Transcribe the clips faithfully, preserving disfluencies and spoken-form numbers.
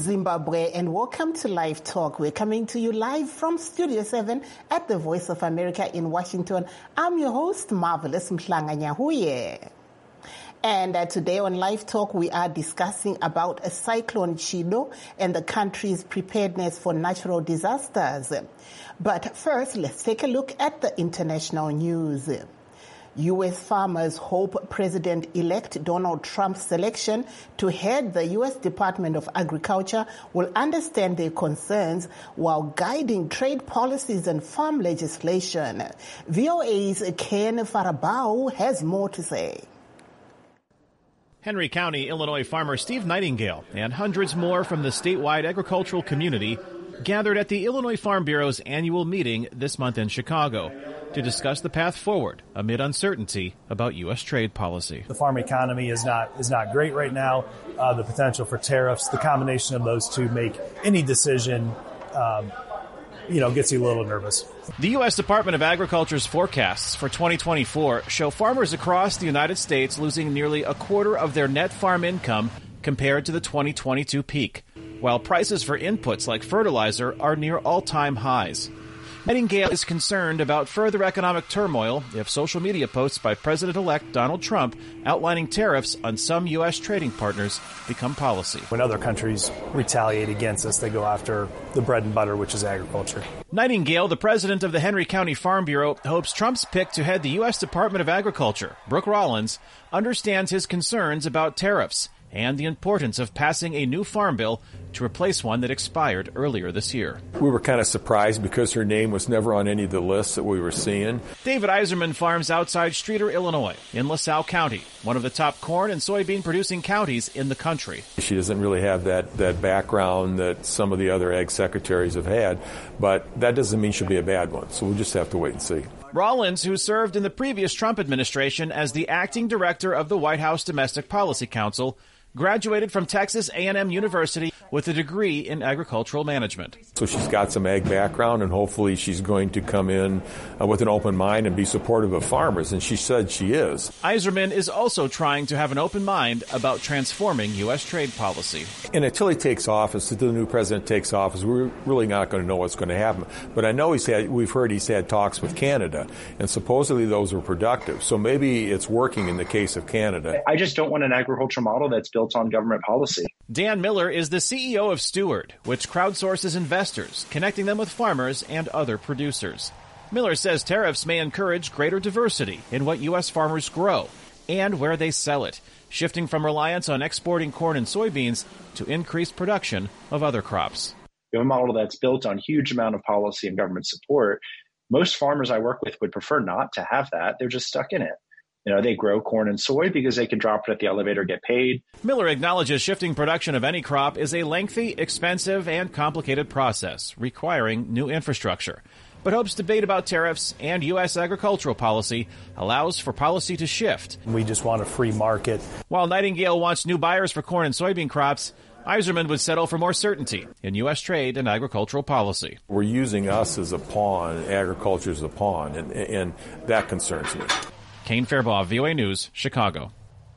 Zimbabwe, and welcome to Live Talk. We're coming to you live from Studio seven at the Voice of America in Washington. I'm your host, Marvelous Mhlanga-Nyahuye. And uh, today on Live Talk, we are discussing about a Cyclone Chido and the country's preparedness for natural disasters. But first, let's take a look at the international news. U S farmers hope President-elect Donald Trump's selection to head the U S Department of Agriculture will understand their concerns while guiding trade policies and farm legislation. V O A's Ken Farabao has more to say. Henry County, Illinois farmer Steve Nightingale and hundreds more from the statewide agricultural community gathered at the Illinois Farm Bureau's annual meeting this month in Chicago to discuss the path forward amid uncertainty about U S trade policy. The farm economy is not is not great right now. Uh, the potential for tariffs, the combination of those two make any decision, um, you know, gets you a little nervous. The U S Department of Agriculture's forecasts for twenty twenty-four show farmers across the United States losing nearly a quarter of their net farm income compared to the twenty twenty-two peak, while prices for inputs like fertilizer are near all-time highs. Nightingale is concerned about further economic turmoil if social media posts by President-elect Donald Trump outlining tariffs on some U S trading partners become policy. When other countries retaliate against us, they go after the bread and butter, which is agriculture. Nightingale, the president of the Henry County Farm Bureau, hopes Trump's pick to head the U S Department of Agriculture, Brooke Rollins, understands his concerns about tariffs and the importance of passing a new farm bill to replace one that expired earlier this year. We were kind of surprised because her name was never on any of the lists that we were seeing. David Iserman farms outside Streator, Illinois, in LaSalle County, one of the top corn and soybean producing counties in the country. She doesn't really have that, that background that some of the other ag secretaries have had, but that doesn't mean she'll be a bad one, so we'll just have to wait and see. Rollins, who served in the previous Trump administration as the acting director of the White House Domestic Policy Council, graduated from Texas A and M University with a degree in agricultural management. So she's got some ag background, and hopefully she's going to come in uh, with an open mind and be supportive of farmers, and she said she is. Iserman is also trying to have an open mind about transforming U S trade policy. And until he takes office, until the new president takes office, we're really not going to know what's going to happen. But I know he's had, we've heard he's had talks with Canada, and supposedly those were productive. So maybe it's working in the case of Canada. I just don't want an agricultural model that's built on government policy. Dan Miller is the C E O of Steward, which crowdsources investors, connecting them with farmers and other producers. Miller says tariffs may encourage greater diversity in what U S farmers grow and where they sell it, shifting from reliance on exporting corn and soybeans to increased production of other crops. You have a model that's built on huge amount of policy and government support. Most farmers I work with would prefer not to have that. They're just stuck in it. You know, they grow corn and soy because they can drop it at the elevator, get paid. Miller acknowledges shifting production of any crop is a lengthy, expensive, and complicated process, requiring new infrastructure, but hopes debate about tariffs and U S agricultural policy allows for policy to shift. We just want a free market. While Nightingale wants new buyers for corn and soybean crops, Iserman would settle for more certainty in U S trade and agricultural policy. We're using us as a pawn, agriculture as a pawn, and, and that concerns me. Kane Fairbaugh, V O A News, Chicago.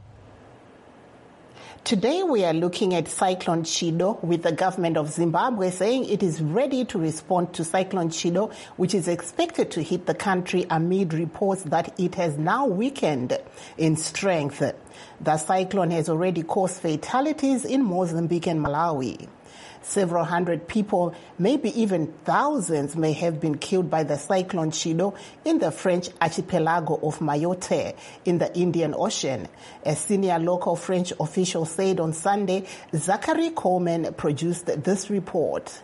Today we are looking at Cyclone Chido, with the government of Zimbabwe saying it is ready to respond to Cyclone Chido, which is expected to hit the country amid reports that it has now weakened in strength. The cyclone has already caused fatalities in Mozambique and Malawi. Several hundred people, maybe even thousands, may have been killed by the Cyclone Chido in the French archipelago of Mayotte in the Indian Ocean. A senior local French official said on Sunday. Zachary Coleman produced this report.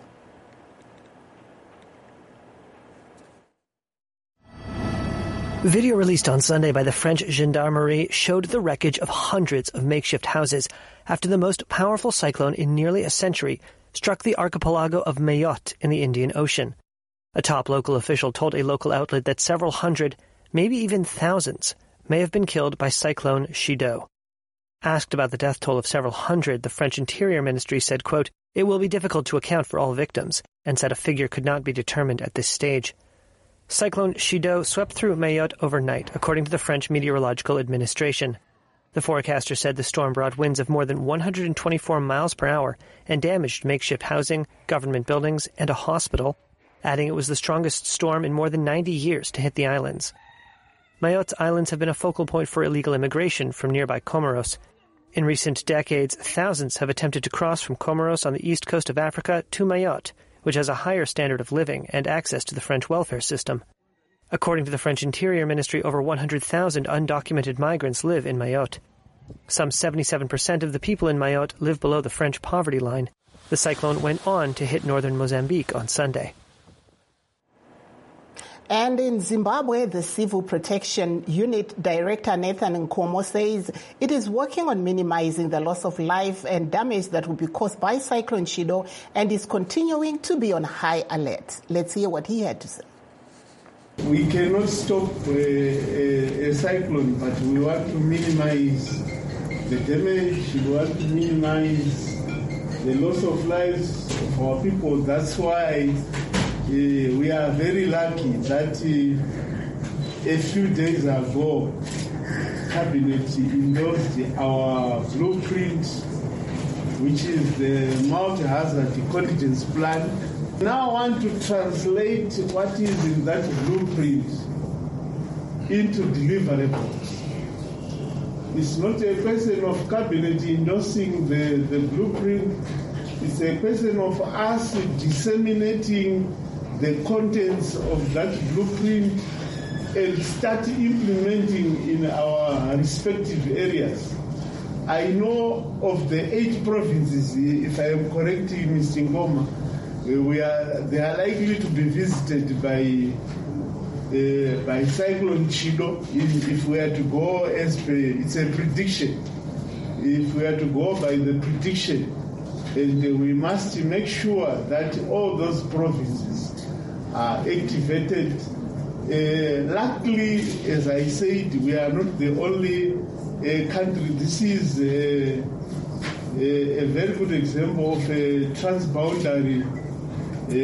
Video released on Sunday by the French gendarmerie showed the wreckage of hundreds of makeshift houses after the most powerful cyclone in nearly a century struck the archipelago of Mayotte in the Indian Ocean. A top local official told a local outlet that several hundred, maybe even thousands, may have been killed by Cyclone Chido. Asked about the death toll of several hundred, the French Interior Ministry said, quote, "It will be difficult to account for all victims," and said a figure could not be determined at this stage. Cyclone Chido swept through Mayotte overnight, according to the French Meteorological Administration. The forecaster said the storm brought winds of more than one hundred twenty-four miles per hour and damaged makeshift housing, government buildings, and a hospital, adding it was the strongest storm in more than ninety years to hit the islands. Mayotte Islands have been a focal point for illegal immigration from nearby Comoros. In recent decades, thousands have attempted to cross from Comoros on the east coast of Africa to Mayotte, which has a higher standard of living and access to the French welfare system. According to the French Interior Ministry, over one hundred thousand undocumented migrants live in Mayotte. Some seventy-seven percent of the people in Mayotte live below the French poverty line. The cyclone went on to hit northern Mozambique on Sunday. And in Zimbabwe, the Civil Protection Unit Director Nathan Nkomo says it is working on minimizing the loss of life and damage that will be caused by Cyclone Chido and is continuing to be on high alert. Let's hear what he had to say. We cannot stop a, a, a cyclone, but we want to minimize the damage, we want to minimize the loss of lives of our people. That's why uh, we are very lucky that uh, a few days ago, Cabinet endorsed our blueprint, which is the multi-hazard contingency plan. Now I want to translate what is in that blueprint into deliverables. It's not a question of cabinet endorsing the, the blueprint. It's a question of us disseminating the contents of that blueprint and start implementing in our respective areas. I know of the eight provinces, if I am correct, Mister Ngoma, We are, they are likely to be visited by uh, by Cyclone Chido. If, if we are to go as per, it's a prediction. If we are to go by the prediction, and uh, we must make sure that all those provinces are activated. Uh, luckily, as I said, we are not the only uh, country. This is a, a, a very good example of a transboundary A,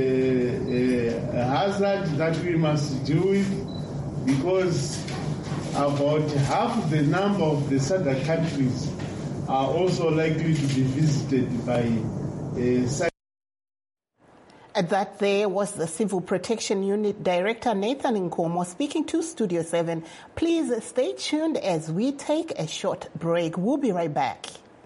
a hazard that we must deal with, because about half the number of the southern countries are also likely to be visited by a At that there was the Civil Protection Unit Director Nathan Nkomo speaking to Studio seven. Please stay tuned as we take a short break. We'll be right back.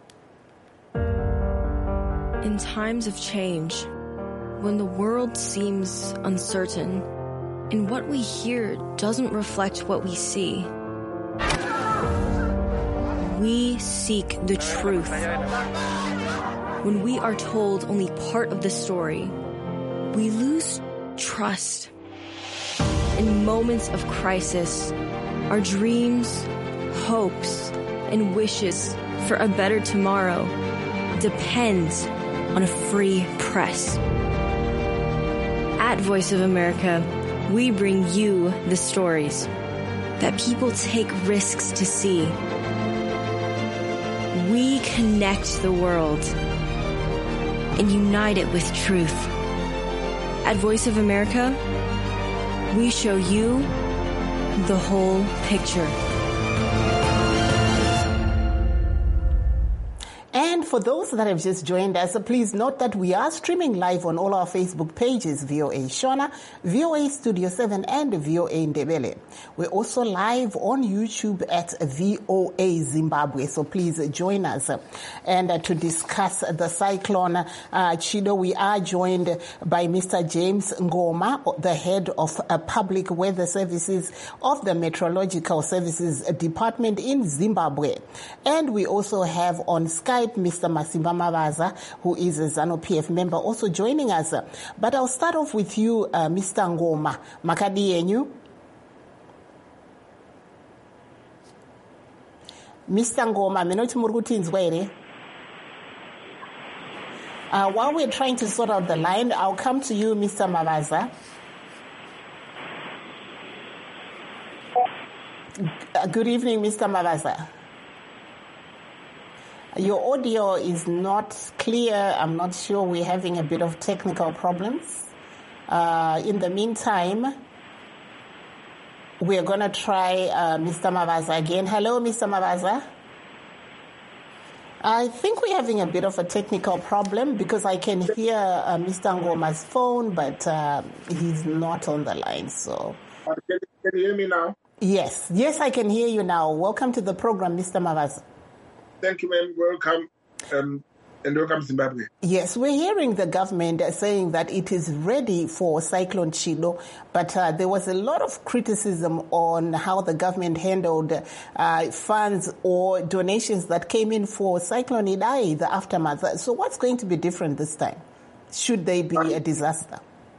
In times of change, when the world seems uncertain and what we hear doesn't reflect what we see, we seek the truth. When we are told only part of the story, we lose trust. In moments of crisis, our dreams, hopes, and wishes for a better tomorrow depends on a free press. At Voice of America, we bring you the stories that people take risks to see. We connect the world and unite it with truth. At Voice of America, we show you the whole picture. And for those that have just joined us, please note that we are streaming live on all our Facebook pages, V O A Shona, V O A Studio seven, and V O A Ndebele. We're also live on YouTube at V O A Zimbabwe, so please join us. And uh, to discuss the cyclone uh, Chido, we are joined by Mister James Ngoma, the head of uh, Public Weather Services of the Meteorological Services Department in Zimbabwe. And we also have on Skype Mister Masimba Mavaza, who is a ZANU P F member, also joining us. But I'll start off with you, uh, Mister Ngoma. Makadi yenyu? Mister Ngoma, minoti murukuti nzwere. Uh, while we're trying to sort out the line, I'll come to you, Mister Mavaza. Uh, good evening, Mister Mavaza. Your audio is not clear. I'm not sure. We're having a bit of technical problems. Uh, in the meantime, We're going to try uh, Mister Mavaza again. Hello, Mister Mavaza. I think we're having a bit of a technical problem because I can hear uh, Mister Ngoma's phone, but uh, he's not on the line. So, uh, can, can you hear me now? Yes, yes, I can hear you now. Welcome to the program, Mister Mavaza. Thank you, ma'am. Welcome. Um, And welcome Zimbabwe. Yes, we're hearing the government saying that it is ready for Cyclone Chido, but uh, there was a lot of criticism on how the government handled uh, funds or donations that came in for Cyclone Idai, the aftermath. So what's going to be different this time? Should there be um, a disaster?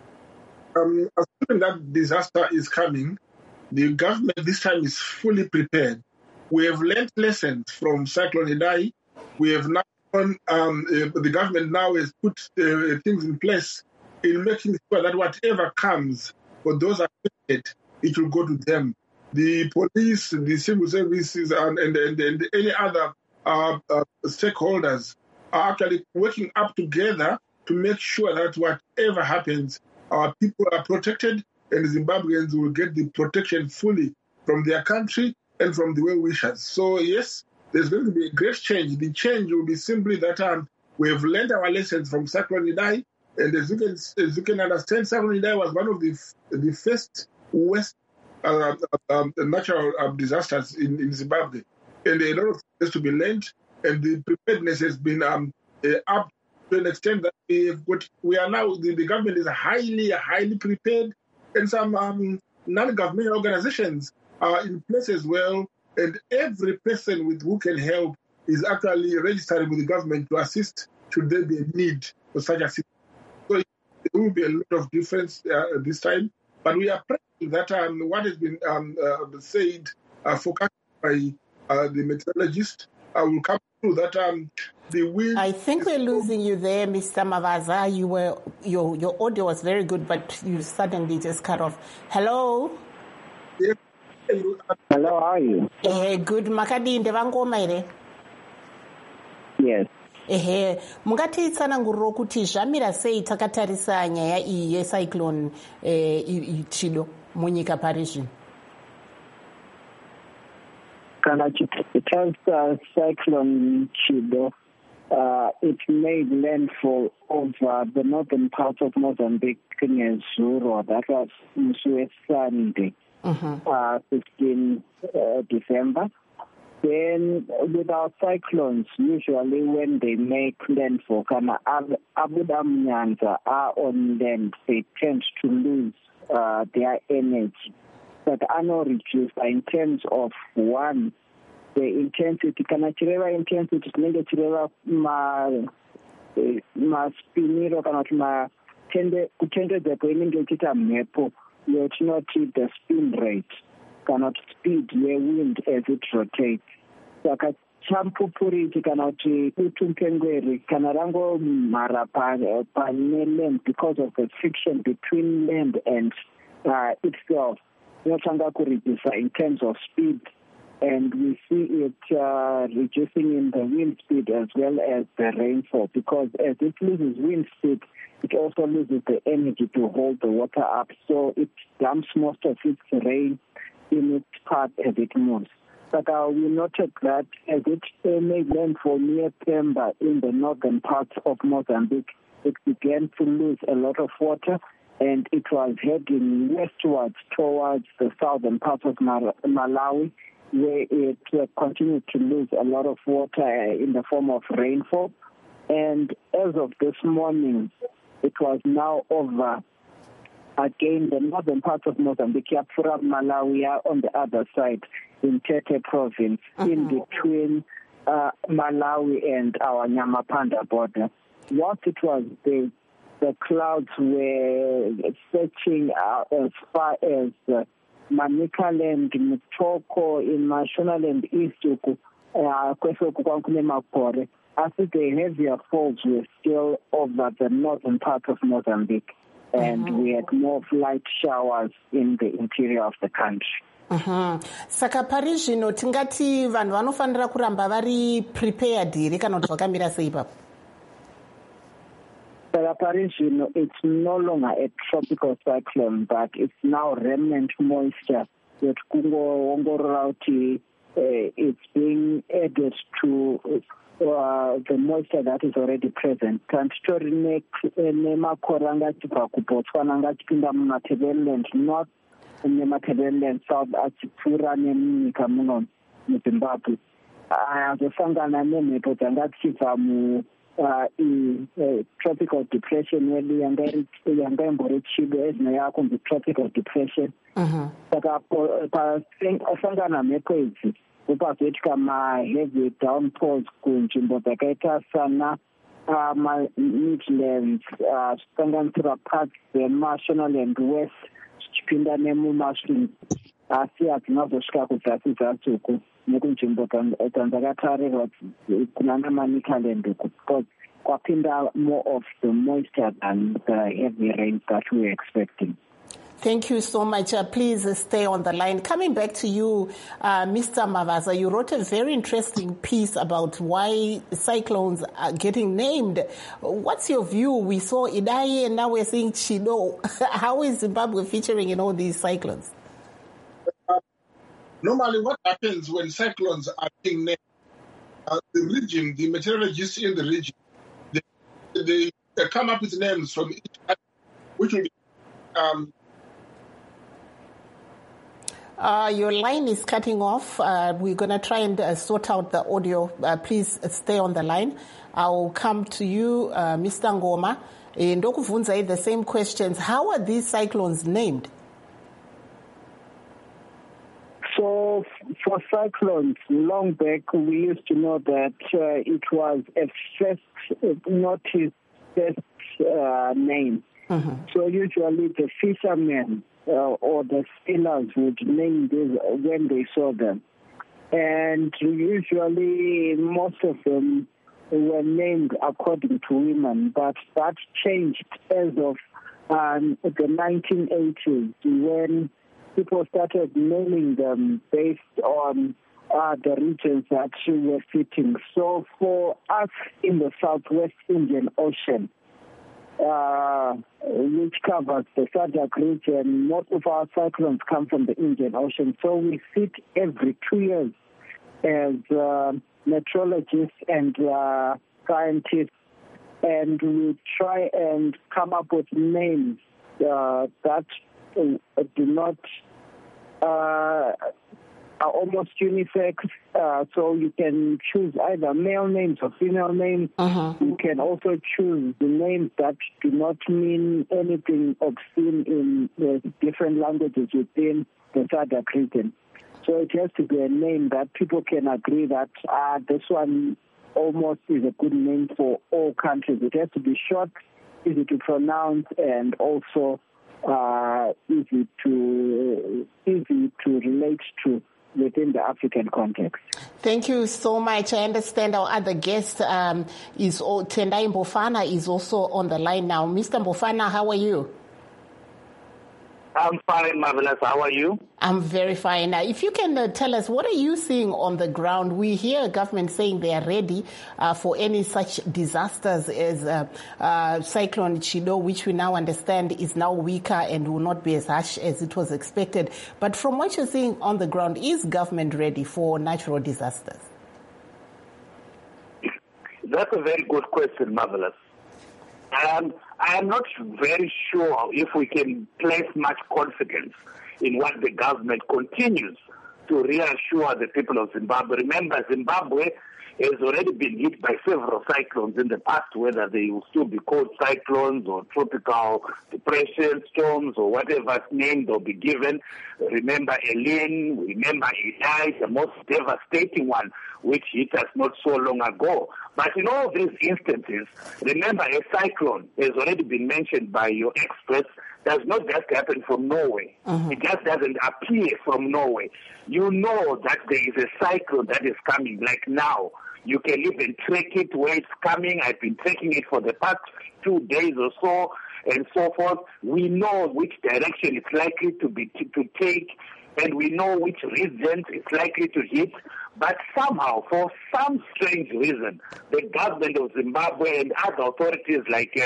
Um, assuming that disaster is coming, the government this time is fully prepared. We have learned lessons from Cyclone Idai. We have now Um, uh, the government now has put uh, things in place in making sure that whatever comes for those affected, it will go to them. The police, the civil services, and, and, and, and any other uh, uh, stakeholders are actually working up together to make sure that whatever happens, our people are protected and Zimbabweans will get the protection fully from their country and from the well-wishers. So, yes, there's going to be a great change. The change will be simply that um, we have learned our lessons from Cyclone Idai, and as you can as you can understand, Cyclone Idai was one of the the first West uh, uh, natural uh, disasters in, in Zimbabwe, and a lot of things to be learned. And the preparedness has been um, uh, up to an extent that we have got. We are now the, the government is highly highly prepared, and some um, non-governmental organizations are in place as well. And every person with who can help is actually registering with the government to assist should there be a need for such assistance. So there will be a lot of difference uh, this time. But we are praying that um, what has been um, uh, said, uh, forecast by uh, the meteorologist, uh, will come through. That um, the wind. I think we're losing you there, Mister Mavaza. You were your your audio was very good, but you suddenly just cut off. Hello. Yes. Hello, how are you? Eh, good. Makadinde vangoma ere? Yes. Ehe, mungatitsananguriro kuti zvamira sei takatarisa nyaya iyi yecyclone eh, Chido munyika pari zvino? Kana chitarisa cyclone Chido, uh, it made landfall over the northern part of Mozambique nezuro. That was Musuwe Sunday. Mm-hmm. Uh, fifteenth uh, December. Then with our cyclones, usually when they make landfall, kana Abudam Nyanza are on land, they tend to lose uh, their energy. But are not reduced in terms of one, the intensity. Kana chireva intensity, nenge chireva ma ma spiniro kana ma tende kutendeza kwenenge chita mhepo. Yet not the spin rate, cannot speed the wind as it rotates. Saka champupuriti cannot utumpengweri kanarango mara pane land because of the friction between land and uh, itself. Notanga kureduce in terms of speed, and we see it uh, reducing in the wind speed as well as the rainfall, because as it loses wind speed, it also loses the energy to hold the water up, so it dumps most of its rain in its path as it moves. But uh, we noted that as it uh, made landfall near Pemba in the northern parts of Mozambique, it began to lose a lot of water, and it was heading westwards towards the southern parts of Mal- Malawi, where it uh, continued to lose a lot of water in the form of rainfall. And as of this morning, it was now over. Again, the northern part of Mozambique, Yapura, Malawi, on the other side, in Tete province, uh-huh. in between uh, Malawi and our Nyamapanda border. Once it was the, the clouds were searching uh, as far as uh, Manicaland, Mutoko, in Mashonaland, East, uh, Makore. I think the heavier falls were still over the northern part of Mozambique, and uh-huh. we had more light showers in the interior of the country. Uh-huh. Saka pari zvino tingati vanhu vanofanira kuramba vari prepared here kana kuti zvakamira sei ipapo? Saka pari zvino it's no longer a tropical cyclone, but it's now remnant moisture that kungoongorora kuti it's being added to uh, the moisture that is already present. Kanditori nemakore angachibva kuBotswana angachipinda mumatableland north nematableland south achipfuura nemunyika muno muZimbabwe. Azosangana nemhepo dzanga dzichibva mu Uh, in uh, tropical depression yedu yanga imbori chido ezino yakunzi tropical depression saka pasangana mhepo idzi upazoitika ma-heavy downpours kunzvimbo dzakaita sana uh, ma-midlands zvichisanganisira uh, parts dzemashonalland west zvichipinda nemumaswing asi hadzinazosvika kudzasi-dzasi uku nekunzvimbo dzakatarirwa kunana manicaland uku because kwapinda more of the moisture than the heavy rain that we were expecting. Thank you so much. Uh, please uh, stay on the line. Coming back to you, uh, Mister Mavaza, you wrote a very interesting piece about why cyclones are getting named. What's your view? We saw Idai and now we're seeing Chido. How is Zimbabwe featuring in all these cyclones? Uh, normally what happens when cyclones are being named, uh, the region, the meteorologists in the region, they, they, they come up with names from each country, which will be um, Uh, your line is cutting off. Uh, we're going to try and uh, sort out the audio. Uh, please stay on the line. I'll come to you, uh, Mister Ngoma. In Dokuvunza, the same questions. How are these cyclones named? So for cyclones, long back, we used to know that uh, it was a first notice, first uh, name. Mm-hmm. So usually the fishermen Uh, or the sailors would name these when they saw them. And usually most of them were named according to women, but that changed as of um, the nineteen eighties when people started naming them based on uh, the regions that were fitting. So for us in the Southwest Indian Ocean, Uh, which covers the Sadc region, most of our cyclones come from the Indian Ocean. So we sit every two years as uh, meteorologists and uh, scientists, and we try and come up with names uh, that uh, do not uh, are almost unisex, uh, so you can choose either male names or female names. Uh-huh. You can also choose the names that do not mean anything obscene in the different languages within the Sadc region. So it has to be a name that people can agree that uh, this one almost is a good name for all countries. It has to be short, easy to pronounce, and also uh, easy to easy to relate to within the African context. Thank you so much. I understand our other guest um, is Tendai Mbofana is also on the line now. Mister Mbofana, how are you? I'm fine, Marvelous. How are you? I'm very fine. Now, if you can uh, tell us, what are you seeing on the ground? We hear government saying they are ready uh, for any such disasters as uh, uh, Cyclone Chido, which we now understand is now weaker and will not be as harsh as it was expected. But from what you're seeing on the ground, is government ready for natural disasters? That's a very good question, Marvelous. Um, I am not very sure if we can place much confidence in what the government continues to reassure the people of Zimbabwe. Remember, Zimbabwe has already been hit by several cyclones in the past, whether they will still be called cyclones or tropical depression, storms, or whatever name they'll be given. Remember Elene, remember Idai, the most devastating one, which hit us not so long ago. But in all these instances, remember a cyclone has already been mentioned by your experts, does not just happen from Norway. Uh-huh. It just doesn't appear from Norway. You know that there is a cyclone that is coming, like now. You can even track it where it's coming. I've been tracking it for the past two days or so, and so forth. We know which direction it's likely to be to take, and we know which regions it's likely to hit. But somehow, for some strange reason, the government of Zimbabwe and other authorities like uh,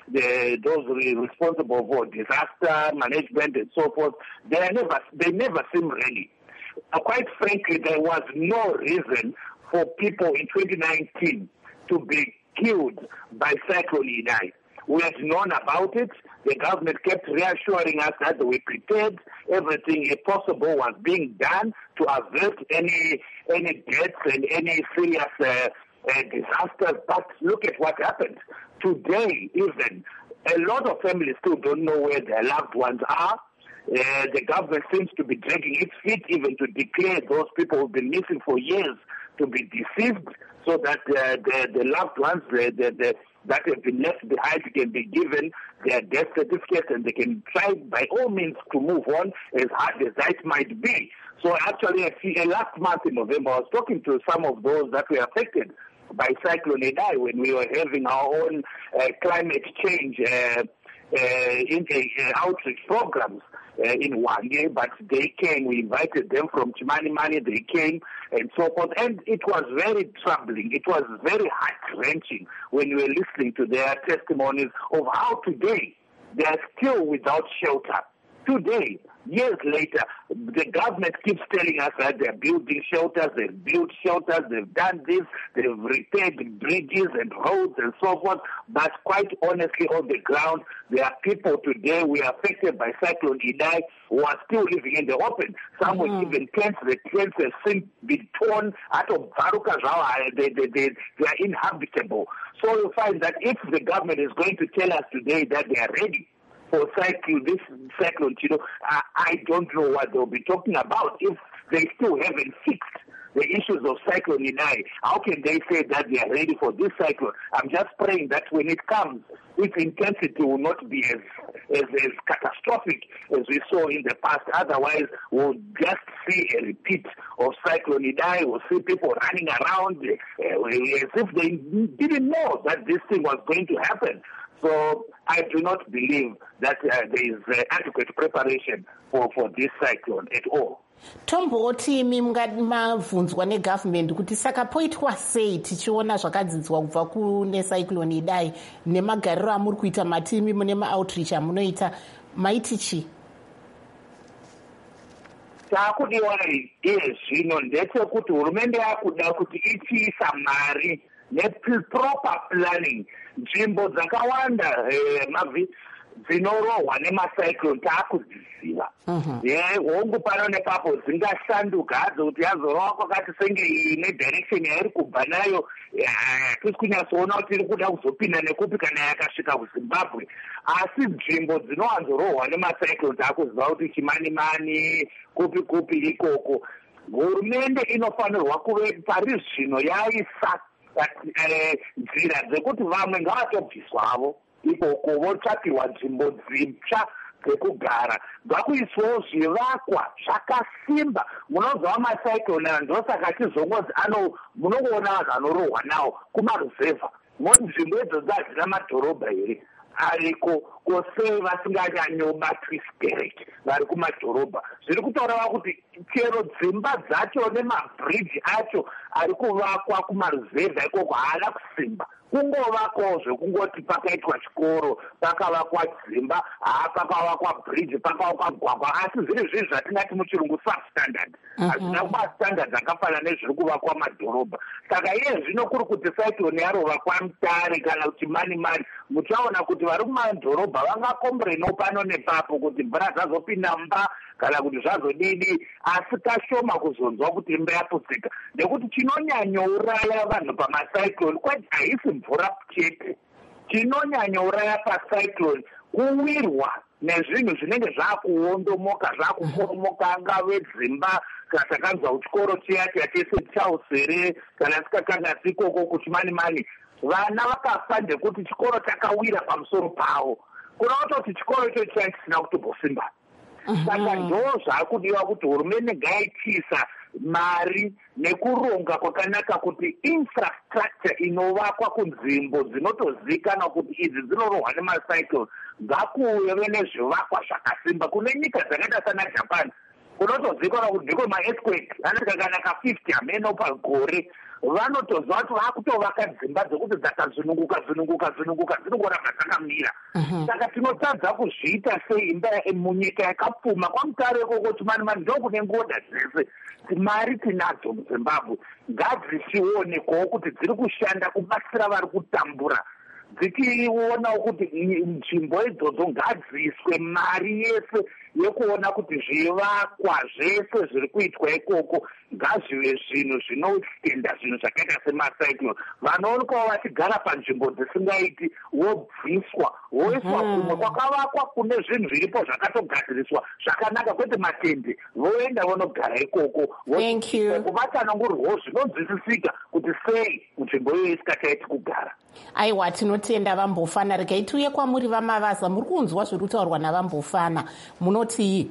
the, those responsible for disaster management and so forth, they are never, they never seem ready. Uh, quite frankly, there was no reason for people in twenty nineteen to be killed by Cyclone Idai. We had known about it. The government kept reassuring us that we prepared. Everything possible was being done to avert any any deaths and any serious uh, uh, disasters. But look at what happened. Today, even, a lot of families still don't know where their loved ones are. Uh, the government seems to be dragging its feet even to declare those people who've been missing for years to be deceased, so that uh, the, the loved ones the, the, the, that have been left behind can be given their death certificates, and they can try by all means to move on, as hard as that might be. So actually, I see, uh, last month in November, I was talking to some of those that were affected by Cyclone Idai when we were having our own uh, climate change uh, uh, in uh, outreach programs. Uh, in one year, but they came, we invited them from Chimanimani, they came and so forth, and it was very troubling, it was very heart-wrenching when we were listening to their testimonies of how today they are still without shelter. Today, years later, the government keeps telling us that they're building shelters, they've built shelters, they've done this, they've repaired bridges and roads and so forth, but quite honestly, on the ground, there are people today who are affected by Cyclone Idai who are still living in the open. Some mm-hmm. will even tents, the tents have since been torn out of Baruka Zawa, they, they, they, they are inhabitable. So you find that if the government is going to tell us today that they are ready for cyclone, this cyclone, you know, I, I don't know what they'll be talking about if they still haven't fixed the issues of Cyclone Idai. How can they say that they are ready for this cyclone? I'm just praying that when it comes, its intensity will not be as, as, as catastrophic as we saw in the past. Otherwise, we'll just see a repeat of Cyclone Idai. We'll see people running around uh, as if they didn't know that this thing was going to happen. So I do not believe that uh, there is uh, adequate preparation for, for this cyclone at all. Tomboti mavhunzwa negovernment kuti saka poitwa sei tichiona zvakadzidzwa kubva kune cyclone Idai nemagariro amuri kuita matimi mune maoutreach amunoita maiti chi? Taakudiwa iye zvino ndechekuti hurumende yakuda kuti ichiisa mari neproper planning. Nzvimbo dzakawanda eh, mavi dzinorohwa nemacyclone taakudziziva. Hongu pano nepapo dzingashanduka hadzo kuti yazorohwa kwakati senge iyi nedirection yairi kubva nayo hatisi kunyatsoona kuti iri kuda kuzopinda nekupi kana yakasvika kuZimbabwe. Asi nzvimbo dzinowanzorohwa nemacyclone taakuziva kuti Chimanimani kupi kupi ikoko. Hurumende inofanirwa kuve pari zvino yaisa nzira dzekuti vamwe ngavatobviswavo ikoko votsvakirwa nzvimbo dzitsva dzekugara, ngakuiswawo zvivakwa zvakasimba. Munonzwa macyclone ndosaka tizongozi ano munongoona vanhu vanorohwa nawo kumaruzevha. Moti nzvimbo idzodzo hadzina madhorobha here ariko kose vasinganyanyobatwi spirit vari kumadhorobha. Zviri kutoreva kuti chero dzimba dzacho nemabridge acho ari kuvakwa kumaruzevha ikoko haana kusimba. Kungovakwawo zvekungoti pakaitwa chikoro, pakavakwa dzimba, haa pakavakwa bridge, pakavakwa gwagwa, asi zviri zviri zvatingati muchirungu substandard. Hazvina kuba standard akafanana nezviri kuvakwa madhorobha. Saka iye zvino kuri kuti cyclone yarova kwaMutare kana kuti Manimani, muchaona kuti vari kumadhorobha vangakomboreno pano nepapo kuti mvura dzazopinda mba kana kuti zvazodini, asi kashoma kuzonzwa kuti imba yaputsika. Nekuti chinonyanyouraya vanhu pamacyclone kwete haisi mvura chete. Chinonyanyouraya pacyclone kuwirwa nezvinhu zvinenge zvakuondomoka zvakuporomoka, angave dzimba kana takanzwa chikoro chiya chachese chausere kana sikakanga sikoko kuChimanimani. Vana vakafa ndekuti chikoro chakawira pamusoro pavo. Kuna kutoti chikoro icho chiya chisina kutobosimba. Saka ndo zvakudiwa kuti hurumende ngaitisa mari nekuronga kwakanaka kuti infrastructure inovakwa kunzvimbo dzinotozikanwa kuti idzi dzinorohwa nemacyclone ngakuve nezvivakwa zvakasimba. Kune nyika dzakaita sana Japan unotozikanwa kuti ndiko ma-earthquake anoita kana ka-fifty ameno pagore. Vanotoziva kuti vakutovaka dzimba dzekuti dzakazvinunguka zvinunguka zvinunguka dzinongoramba dzakamira. Saka tinotadza kuzviita seimba munyika yakapfuma kwamutare ikoko kuti mani mani ndokune ngoda dzese mari tinadzo muZimbabwe ngadzisiwonekwawo kuti dziri kushanda kubatsira vari kutambura. Dzichionawo kuti nzvimbo idzodzo ngadziiswe mari yese yekuona kuti zvivakwa zvese zviri kuitwa ikoko ngazvive zvinhu zvinotenda zvinhu zvakaita semacyclone. Vanoonekwawo vachigara panzvimbo dzisingaiti wobviswa woiswa kumwe kwakavakwa kune zvinhu zviripo zvakatogadziriswa zvakanaka kwete matende voenda vonogara ikoko kuvatanangurwawo zvinonzwisisika kuti sei nzvimbo iyo isikachaiti kugara. Aiwa, tinotenda Vambofana. Regai tiuye kwamuri Vamavaza. Muri kunzwa zviri kutaurwa naVambofana, munotii?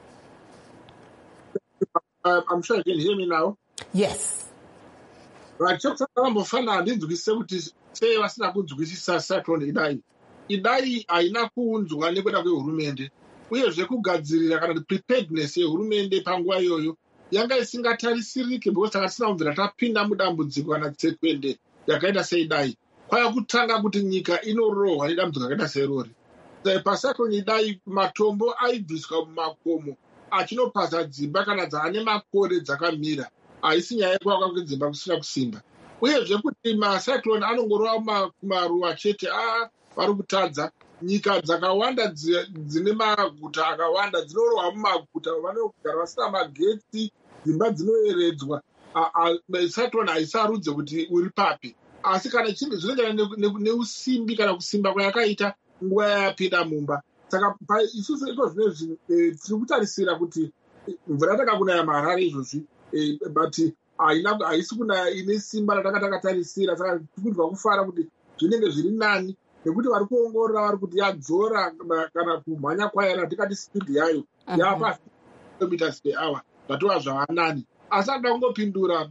Uh, I'm sure you can hear me now. Yes. Right, chokusaka Vambofana handinzwisise kuti sei vasina kunzwisisa cyclone Idai. Idai haina kuunzwa nekuda kwehurumende, uyezve kugadzirira kana kuti preparedness yehurumende panguva iyoyo yanga isingatarisirike because tanga tisina kubvira tapinda mudambudziko kana tsekwende yakaita seidai. Kwaya kutanga kuti nyika inorohwa nedambudziko rakaita serori. Pacyclone Idai matombo aibviswa mumakomo achinopasa dzimba kana dzaane makore dzakamira. Haisi nyaya yekuwakwa kwedzimba kusina kusimba. Uyezve kuti macyclone anongorova kumaruwa chete, a vari kutadza. Nyika dzakawanda dzine maguta akawanda dzinorohwa mumaguta, vanogara vasina magetsi, dzimba dzinoeredzwa. Cyclone haisarudze kuti uri papi. Asi kana chinhu zvinoenderana neusimbi kana kusimba kwayakaita nguva yapinda mumba. Saka isusu iko zvinezvi tiri kutarisira kuti mvura yataka kunaya maHarare izvozvi, but haisi kunaya ine simba ratanga takatarisira. Saka tirikunzwa kufara kuti zvinenge zviri nani, nekuti vari kuongorora vari kuti yadzora kana kumhanya kwayo ratikati speed yayo yapa kilometers per hour zvatova zvavanani. Asi anoda kungopindura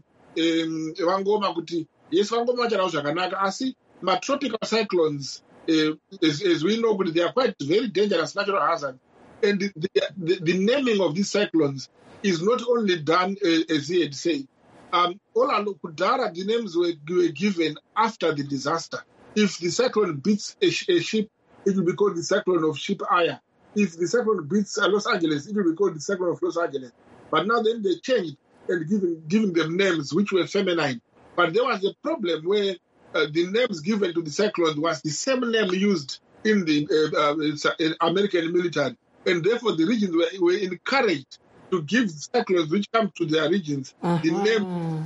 Vangoma kuti yes, Vangoma vacharawo zvakanaka, asi ma-tropical cyclones, uh, as, as we know, they are quite very dangerous natural hazard. And the, the, the, the naming of these cyclones is not only done, uh, as he had said. Um, all Kudara, the names were, were given after the disaster. If the cyclone beats a, a ship, it will be called the cyclone of Ship Aya. If the cyclone beats uh, Los Angeles, it will be called the cyclone of Los Angeles. But now then they changed and giving, giving them names which were feminine. But there was a problem where uh, the names given to the cyclone was the same name used in the uh, uh, in American military. And therefore the regions were, were encouraged to give cyclones which come to their regions uh-huh. the name.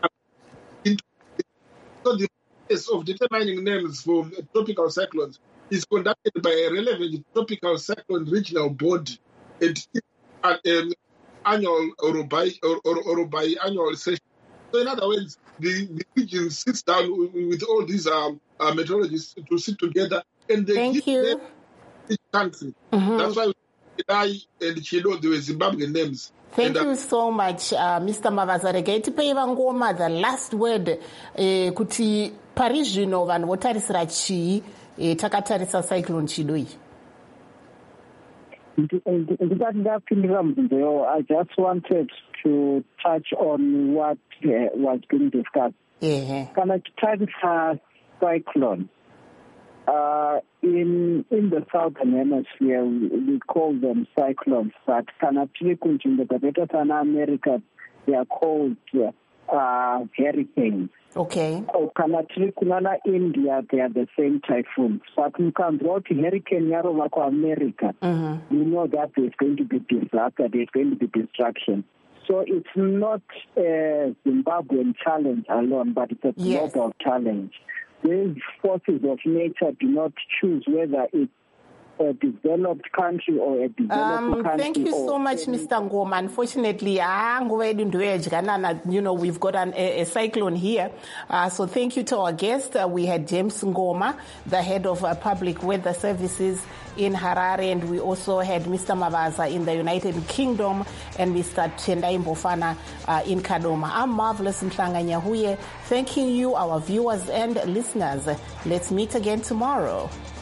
So the process of determining names for tropical cyclones is conducted by a relevant tropical cyclone regional body at an annual or by, or, or, or by annual session. So in other words, the, the region sits down with, with all these um, uh, meteorologists to sit together and they Thank give you. them each country. Mm-hmm. That's why Idai and Chido, they were Zimbabwean names. Thank and, you uh, so much, uh, Mister Mavaza. Regai tipe Vangoma the last word eh, kuti Parizhino vanhu votarisira chii eh, takatarisa cyclone Chidoi. I just wanted to touch on what uh, was being discussed. Yeah. Can I target cyclone? Uh, in in the southern hemisphere, we, we call them cyclones, but Kanatri in the Southern America, they are called uh, hurricanes. Okay. So Kanatri Kunana, India, they are the same typhoons. But you can go to Hurricane Yaromako, America, mm-hmm. you know that there's going to be disaster, there's going to be destruction. So it's not a Zimbabwean challenge alone, but it's a yes. global challenge. These forces of nature do not choose whether it's a developed country or a developed um, country. Thank you so much, Mister Ngoma. Unfortunately, you know, we've got an, a, a cyclone here. Uh, so thank you to our guest. Uh, we had James Ngoma, the head of uh, public weather services in Harare, and we also had Mister Mavaza in the United Kingdom and Mister Tendai Mbofana uh, in Kadoma. I'm Marvelous Mhlanga Nyahuye, thanking you, our viewers and listeners. Let's meet again tomorrow.